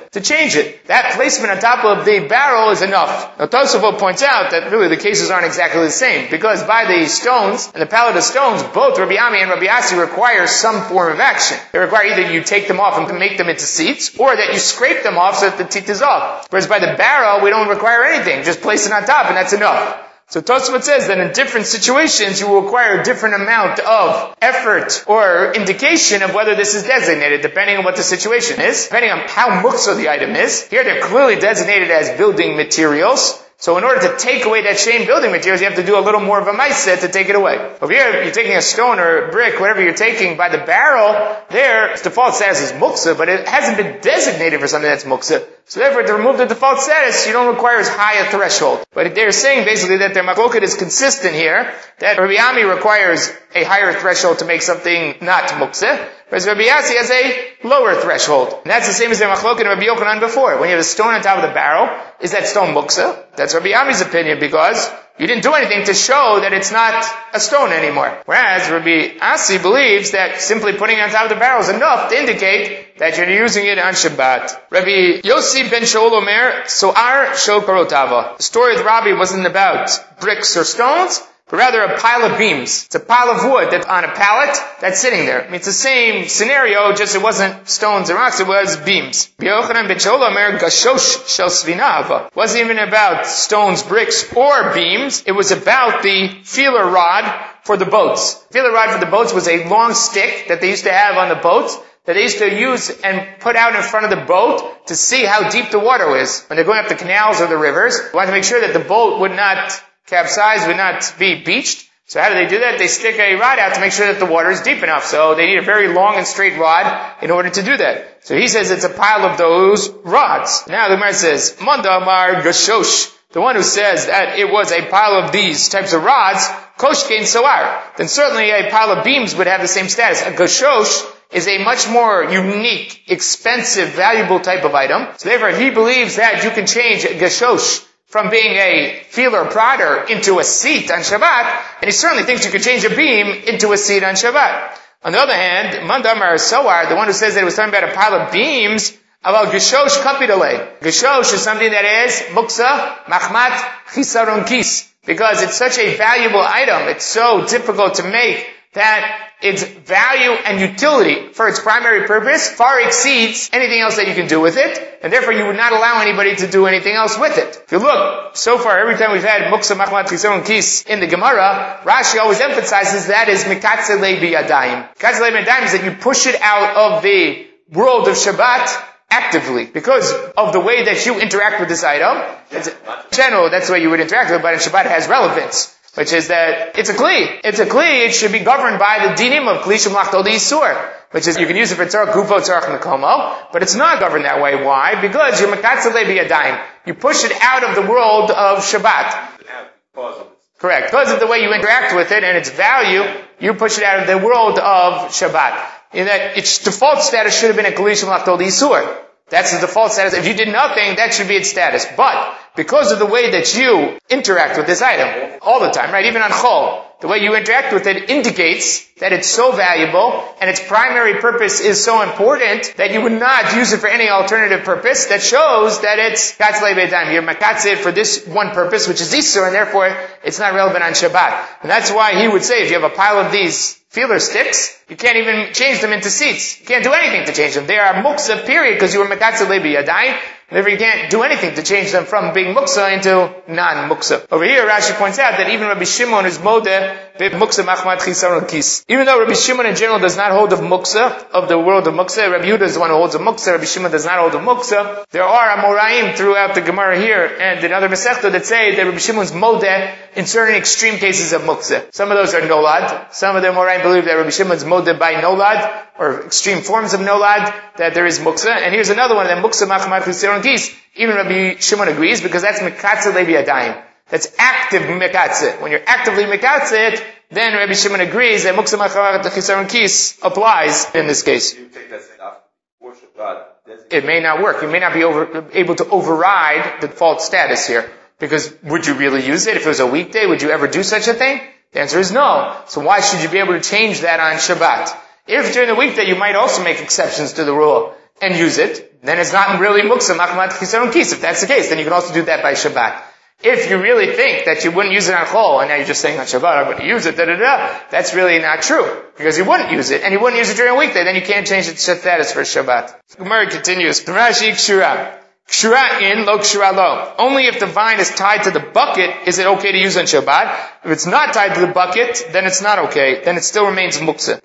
to change it. That placement on top of the barrel is enough. Now Tosafot points out that really the cases aren't exactly the same, because by the stones and the pallet of stones, both Rabbi Ami and Rabbi Asi require some form of action. They require either you take them off and make them into seats, or that you scrape them off so that the teeth is off. Whereas by the barrel, we don't require anything. Just place it on top and that's enough. So Tosafot says that in different situations you will require a different amount of effort or indication of whether this is designated, depending on what the situation is, depending on how muksa the item is. Here they're clearly designated as building materials. So in order to take away that shame building materials, you have to do a little more of a ma'aseh to take it away. Over here, you're taking a stone or a brick, whatever you're taking by the barrel, there, its default status is muksa, but it hasn't been designated for something that's muksa. So therefore, to remove the default status, you don't require as high a threshold. But they're saying basically that their machloket is consistent here, that Rabbi Ami requires a higher threshold to make something not muksa, whereas Rabbi Asi has a lower threshold. And that's the same as their machloket in Rabbi Yochanan before. When you have a stone on top of the barrel, is that stone muksa? That's Rabbi Ami's opinion, because you didn't do anything to show that it's not a stone anymore. Whereas Rabbi Asi believes that simply putting it on top of the barrel is enough to indicate that you're using it on Shabbat. Rabbi Yossi ben Shaul Omer, So'ar Shol Parotava. The story of Rabbi wasn't about bricks or stones, but rather a pile of beams. It's a pile of wood that's on a pallet that's sitting there. I mean, it's the same scenario, just it wasn't stones and rocks, it was beams. Yochanan ben Shaul Omer, Gashosh Shel Svina. It wasn't even about stones, bricks, or beams. It was about the feeler rod for the boats. The feeler rod for the boats was a long stick that they used to have on the boats, that they used to use and put out in front of the boat to see how deep the water was. When they're going up the canals or the rivers, they wanted to make sure that the boat would not capsize, would not be beached. So how do they do that? They stick a rod out to make sure that the water is deep enough. So they need a very long and straight rod in order to do that. So he says it's a pile of those rods. Now the Gemara says, Manda Amar Gashosh, the one who says that it was a pile of these types of rods, Koshkein Soar, then certainly a pile of beams would have the same status. A Gashosh is a much more unique, expensive, valuable type of item. So therefore, he believes that you can change a Gashosh from being a feeler prodder into a seat on Shabbat, and he certainly thinks you could change a beam into a seat on Shabbat. On the other hand, Mandamar Soar, the one who says that it was talking about a pile of beams, about Geshosh Kapidale. Geshosh is something that is Muksa, Machmat, Chisaron Kis. Because it's such a valuable item, it's so difficult to make, that its value and utility for its primary purpose far exceeds anything else that you can do with it, and therefore you would not allow anybody to do anything else with it. If you look, so far every time we've had Muksa, Machmat, Chisaron Kis in the Gemara, Rashi always emphasizes that is Mikatze Le Biyadayim. Mikatze Le Biyadayim is that you push it out of the world of Shabbat actively, because of the way that you interact with this item. It's, in general, that's the way you would interact with it, but in Shabbat it has relevance, which is that it's a kli. It's a kli, it should be governed by the dinim of kli shemlachtol d'isur, which is you can use it for tzarach gufo, tzarach mekomo, but it's not governed that way. Why? Because you're mekatze le biyadayim. You push it out of the world of Shabbat. Correct. Because of the way you interact with it and its value, you push it out of the world of Shabbat. In that its default status should have been a kli shemlachtol d'isur. That's the default status. If you did nothing, that should be its status. But because of the way that you interact with this item all the time, right? Even on Chol, the way you interact with it indicates that it's so valuable and its primary purpose is so important that you would not use it for any alternative purpose. That shows that it's katzlei be'edayim. You're makatze for this one purpose, which is Isur, and therefore it's not relevant on Shabbat. And that's why he would say if you have a pile of these feeler sticks, you can't even change them into seats. You can't do anything to change them. They are muksa, period, because you were makatze le biyadayim. Therefore, you can't do anything to change them from being muksa into non-muksa. Over here, Rashi points out that even Rabbi Shimon is modeh muksa machmat chisaron kis. Even though Rabbi Shimon in general does not hold of muksa, of the world of muksa, Rabbi Yehuda is the one who holds of muksa, Rabbi Shimon does not hold of muksa. There are Amoraim throughout the Gemara here and in other Masechta that say that Rabbi Shimon's modeh in certain extreme cases of muksa. Some of those are nolad. Some of the Amoraim believe that Rabbi Shimon's modeh by nolad, or extreme forms of nolad, that there is muksa. And here's another one, that muksa machmat chisaron kis. Even Rabbi Shimon agrees, because that's mikatze le biyadayim. That's active mikatze. When you're actively mikatze it, then Rabbi Shimon agrees that muksa machmat chisaron kis applies in this case. It may not work. You may not be over, able to override the default status here. Because would you really use it? If it was a weekday, would you ever do such a thing? The answer is no. So why should you be able to change that on Shabbat? If during the weekday you might also make exceptions to the rule and use it, then it's not really muksa machmat chisaron kis. If that's the case, then you can also do that by Shabbat. If you really think that you wouldn't use it on Chol, and now you're just saying on Shabbat, I'm going to use it, da da da, that's really not true. Because you wouldn't use it, and you wouldn't use it during a weekday, then you can't change its status for Shabbat. Gemara continues. Rashi kshura. Kshura in, lo kshura lo. Only if the vine is tied to the bucket is it okay to use on Shabbat. If it's not tied to the bucket, then it's not okay. Then it still remains muksa.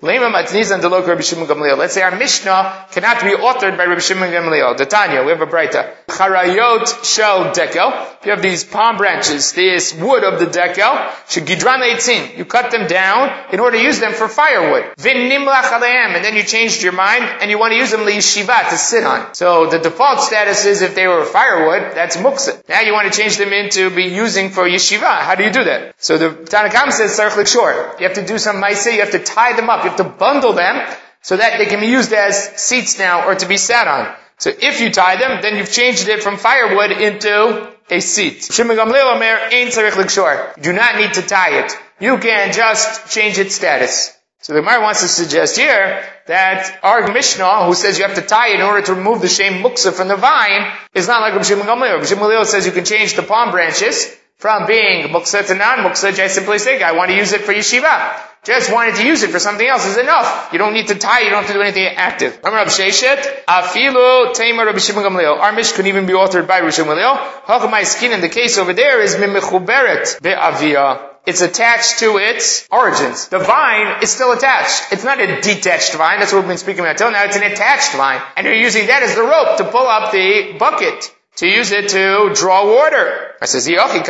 Let's say our Mishnah cannot be authored by Rabbi Shimon Gamliel. The Tanya, we have a Braita. Charayot shel dekel. You have these palm branches, this wood of the dekel. Shegidran eitzin. You cut them down in order to use them for firewood. Vin nimlach aleim. And then you changed your mind and you want to use them liyeshiva, to sit on. So the default status is if they were firewood, that's muksa. Now you want to change them into be using for yeshiva. How do you do that? So the Tanakam says tzarich likshor. You have to do some ma'aseh. You have to tie them up. You have to bundle them so that they can be used as seats now or to be sat on. So if you tie them, then you've changed it from firewood into a seat. Shimon Gamliel Omer ein tzarich likshor. You do not need to tie it. You can just change its status. So the Gemara wants to suggest here that our Mishnah, who says you have to tie it in order to remove the shame muksa from the vine, is not like Rabbi Shimon Gamliel. Rabbi Shimon Gamliel says you can change the palm branches from being muksa to non-muksa. Just simply say, I want to use it for yeshiva. Just wanted to use it for something else is enough. You don't need to tie, you don't have to do anything active. Rabbi Sheshet, Afilu Taima Rabbi Shimon Gamliel. Our Mishnah can even be authored by Rabbi Shimon Gamliel. Halkamai skin in the case over there is mimechuberet be'avia. It's attached to its origins. The vine is still attached. It's not a detached vine. That's what we've been speaking about until now. It's an attached vine. And you're using that as the rope to pull up the bucket, to use it to draw water. I says,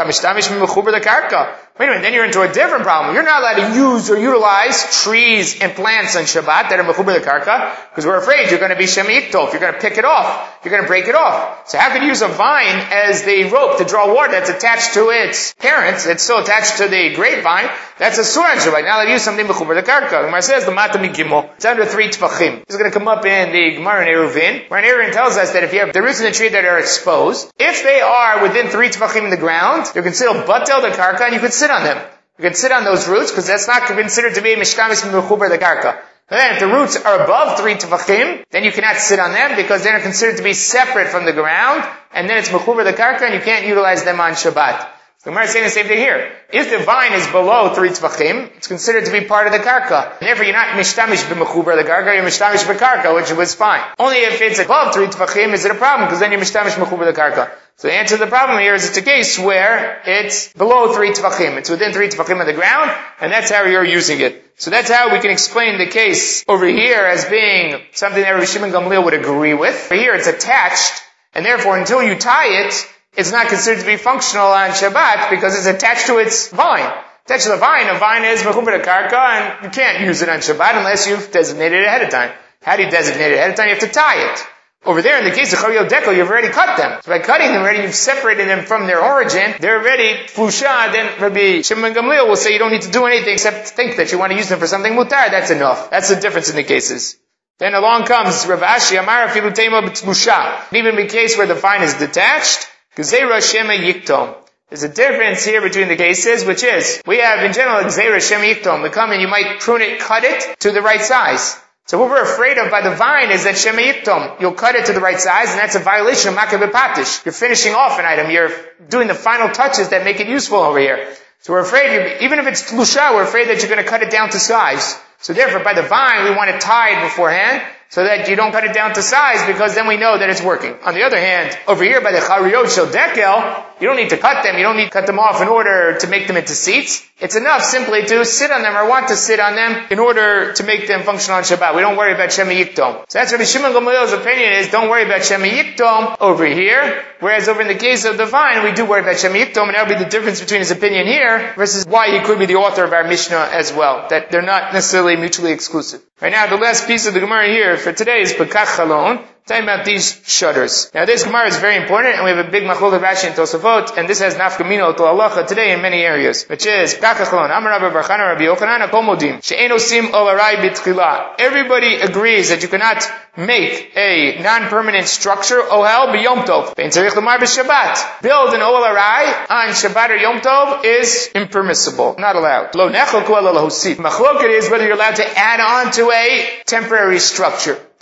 wait a minute, then you're into a different problem. You're not allowed to use or utilize trees and plants on Shabbat that are mechuber the karka, because we're afraid you're going to be shemiktof. You're going to pick it off. You're going to break it off. So how could you use a vine as the rope to draw water that's attached to its parents? It's still attached to the grapevine. That's a sur on Shabbat. Now let's use something mechuber the karka. The Gemara says the mata migimel. It's under three tefachim. This is going to come up in the Gemara in Eruvin, where Eruvin tells us that if you have the roots in the tree that are exposed, if they are within three tefachim in the ground, they're considered batel the karka, and you could sit on them. You can sit on those roots because that's not considered to be mishkamis mechuber the karka. But then if the roots are above three tefachim, then you cannot sit on them because they're considered to be separate from the ground, and then it's mechuber the karka, and you can't utilize them on Shabbat. The Gemara is saying the same thing here. If the vine is below three tefachim, it's considered to be part of the karka. And therefore, you're not mishtamish b'mechuber the karka, you're mishtamish b'karka, which was fine. Only if it's above three tefachim is it a problem, because then you're mishtamish b'mechuber the karka. So the answer to the problem here is it's a case where it's below three tefachim. It's within three tefachim of the ground, and that's how you're using it. So that's how we can explain the case over here as being something that Rabbi Shimon Gamliel would agree with. Over here it's attached, and therefore until you tie it, it's not considered to be functional on Shabbat because it's attached to its vine. Attached to the vine, a vine is mechuber karka, and you can't use it on Shabbat unless you've designated it ahead of time. How do you designate it ahead of time? You have to tie it. Over there, in the case of Charayot Dekel, you've already cut them. So by cutting them already, you've separated them from their origin. They're already flusha. Then Rabbi Shimon Gamliel will say you don't need to do anything except think that you want to use them for something mutar. That's enough. That's the difference in the cases. Then along comes Rav Ashi Amar Afilu Teima B'Tmusha. Even in the case where the vine is detached, Gzeira Shema Yiktom. There's a difference here between the cases, which is, we have in general Gzeira Shema Yiktom. We come and you might prune it, cut it to the right size. So what we're afraid of by the vine is that Shema Yiktom. You'll cut it to the right size, and that's a violation of Makeh B'Patish. You're finishing off an item. You're doing the final touches that make it useful over here. So we're afraid, even if it's Tlusha, we're afraid that you're going to cut it down to size. So therefore, by the vine, we want it tied beforehand, so that you don't cut it down to size, because then we know that it's working. On the other hand, over here by the Charayot Shel Dekel, you don't need to cut them, you don't need to cut them off in order to make them into seats. It's enough simply to sit on them or want to sit on them in order to make them functional on Shabbat. We don't worry about Shema Yiktom. So that's Rabbi Shimon Gamliel's opinion is, don't worry about Shema Yiktom over here, whereas over in the case of the vine, we do worry about Shema Yiktom, and that would be the difference between his opinion here versus why he could be the author of our Mishnah as well, that they're not necessarily mutually exclusive. Right now, the last piece of the Gemara here for today is Pekach Chalon, talking about these shutters. Now this Gemara is very important, and we have a big Machlok Rashi and Tosafot, and this has nafkamino to halacha today in many areas, which is Pekach Chalon, Amar Rabbi Bar Chana Rabbi Yochanan Kol Modim, she'ein osim olarai b'tchila. Everybody agrees that you cannot make a non-permanent structure, ohel b'yom tov. Ve'in tzarich l'mar b'shabbat. Build an olarai on Shabbat or Yom Tov is impermissible, not allowed. Lo nechol kol lahosif. Machlok is whether you're allowed to add on to a temporary structure.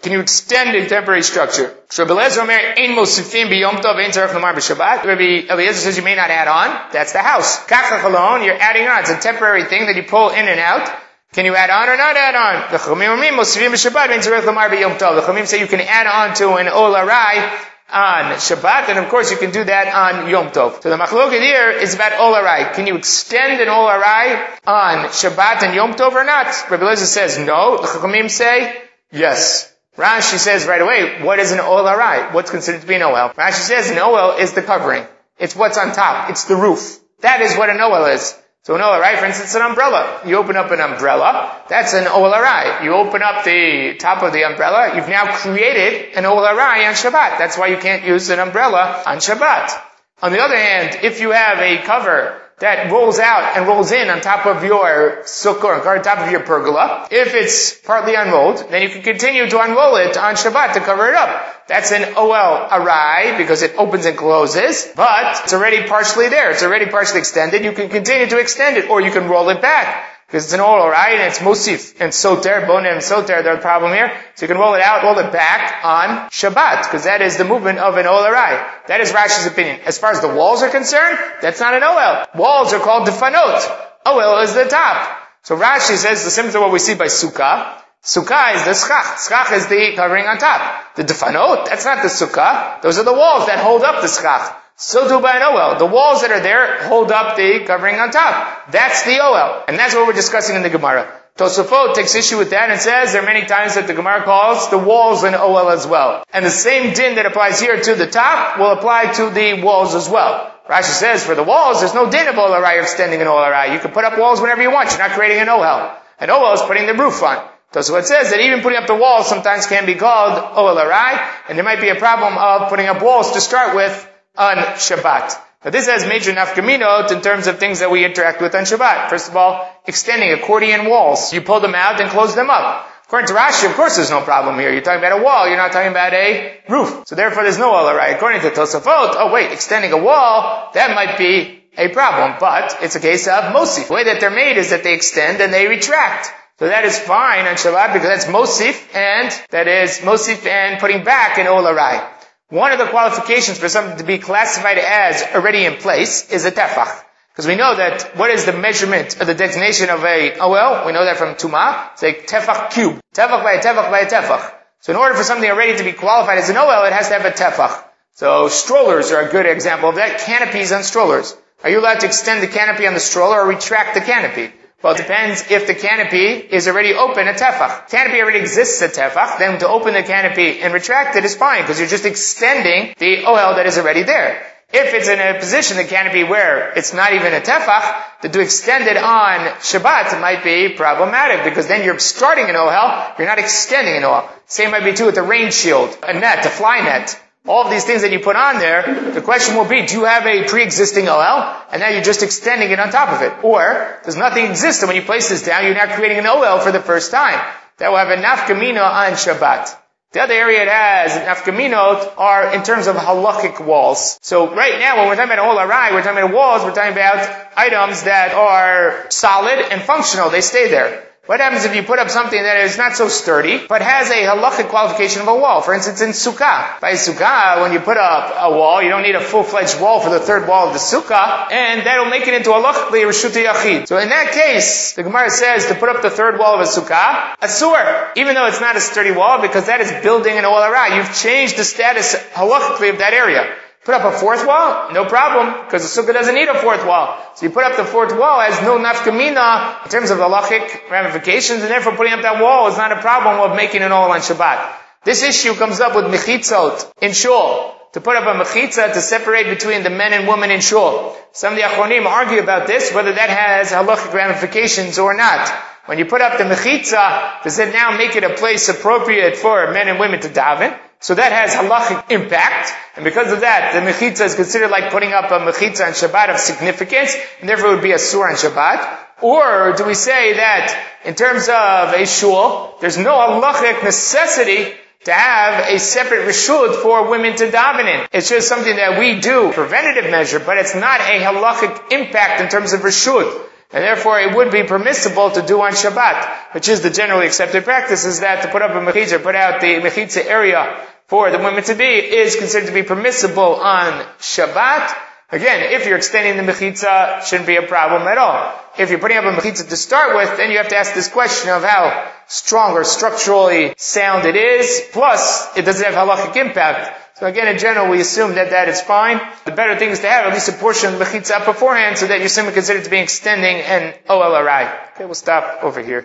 Can you extend a temporary structure? Rabbi Eliezer says you may not add on. That's the house. Kachach alone, you're adding on. It's a temporary thing that you pull in and out. Can you add on or not add on? The Chachamim say you can add on to an Ol Arai on Shabbat, and of course you can do that on Yom Tov. So the machloket here is about Ol Arai. Can you extend an Ol Arai on Shabbat and Yom Tov or not? Rabbi Eliezer says no. The Chachamim say yes. Rashi says right away, what is an Ol Arai? What's considered to be an Oel? Rashi says an Oel is the covering. It's what's on top. It's the roof. That is what an Oel is. So an Ol Arai, for instance, an umbrella. You open up an umbrella, that's an Ol Arai. You open up the top of the umbrella, you've now created an Ol Arai on Shabbat. That's why you can't use an umbrella on Shabbat. On the other hand, if you have a cover that rolls out and rolls in on top of your sukkah or on top of your pergola, if it's partly unrolled, then you can continue to unroll it on Shabbat to cover it up. That's an Oel Arai because it opens and closes, but it's already partially there. It's already partially extended. You can continue to extend it, or you can roll it back. Because it's an Oel Arai and it's Mosif and Soter, Bonim and Soter, there's a problem here. So you can roll it out, roll it back on Shabbat, because that is the movement of an Oel Arai. That is Rashi's opinion. As far as the walls are concerned, that's not an Oel. Walls are called Defanot. Oel is the top. So Rashi says the similar to what we see by Sukkah. Sukkah is the schach. Schach is the covering on top. The Defanot, that's not the Sukkah. Those are the walls that hold up the schach. So do by an Oel. The walls that are there hold up the covering on top. That's the Oel. And that's what we're discussing in the Gemara. Tosafot takes issue with that and says there are many times that the Gemara calls the walls an Oel as well. And the same din that applies here to the top will apply to the walls as well. Rashi says for the walls, there's no din of Ol Arai extending an Ol Arai. You can put up walls whenever you want. You're not creating an Oel. An Oel is putting the roof on. So it says that even putting up the walls sometimes can be called Ol Arai, and there might be a problem of putting up walls to start with on Shabbat. Now this has major nafkaminot in terms of things that we interact with on Shabbat. First of all, extending accordion walls. You pull them out and close them up. According to Rashi, of course there's no problem here. You're talking about a wall, you're not talking about a roof. So therefore there's no Ol Arai. According to Tosafot, oh wait, extending a wall, that might be a problem. But it's a case of Mosif. The way that they're made is that they extend and they retract. So that is fine on Shabbat because that's Mosif, and that is Mosif and putting back an Ol Arai. One of the qualifications for something to be classified as already in place is a tefach. Because we know that what is the measurement of the designation of a Oel? We know that from Tumah. It's a tefach cube. Tefach by a tefach by a tefach. So in order for something already to be qualified as an Oel, it has to have a tefach. So strollers are a good example of that. Canopies on strollers. Are you allowed to extend the canopy on the stroller or retract the canopy? Well, it depends if the canopy is already open at tefach. Canopy already exists at tefach, then to open the canopy and retract it is fine, because you're just extending the Oel that is already there. If it's in a position, the canopy where it's not even a tefach, to extend it on Shabbat might be problematic, because then you're starting an Oel, you're not extending an Oel. Same might be true with a rain shield, a net, a fly net. All of these things that you put on there, the question will be, do you have a pre-existing Oel, and now you're just extending it on top of it? Or, does nothing exist, and when you place this down, you're now creating an Oel for the first time? That will have a nafkamina on Shabbat. The other area it has, nafkaminot, are in terms of halachic walls. So right now, when we're talking about Ol Arai, we're talking about walls, we're talking about items that are solid and functional. They stay there. What happens if you put up something that is not so sturdy, but has a halachic qualification of a wall? For instance, in Sukkah. By Sukkah, when you put up a wall, you don't need a full-fledged wall for the third wall of the Sukkah, and that'll make it into halachically Reshut Yachid. So in that case, the Gemara says to put up the third wall of a Sukkah, asur, even though it's not a sturdy wall, because that is building an Ol Arai. You've changed the status halachically of that area. Put up a fourth wall? No problem, because the sukkah doesn't need a fourth wall. So you put up the fourth wall as no nafkamina in terms of the halachic ramifications, and therefore putting up that wall is not a problem of making an Oel on Shabbat. This issue comes up with mechitzot in shul. To put up a mechitza to separate between the men and women in shul. Some of the achronim argue about this, whether that has halachic ramifications or not. When you put up the mechitza, does it now make it a place appropriate for men and women to daven? So that has halachic impact, and because of that, the mechitza is considered like putting up a mechitza on Shabbat of significance, and therefore it would be a sur on Shabbat. Or do we say that in terms of a shul, there's no halachic necessity to have a separate reshut for women to daven in? It's just something that we do, preventative measure, but it's not a halachic impact in terms of reshut. And therefore it would be permissible to do on Shabbat, which is the generally accepted practice, is that to put up a mechitza, put out the mechitza area for the women to be, is considered to be permissible on Shabbat. Again, if you're extending the mechitza, shouldn't be a problem at all. If you're putting up a mechitza to start with, then you have to ask this question of how strong or structurally sound it is, plus it doesn't have halachic impact. So again, in general, we assume that that is fine. The better thing is to have at least a portion of the mechitza beforehand so that you're simply considered to be extending an O L R I. Okay, we'll stop over here.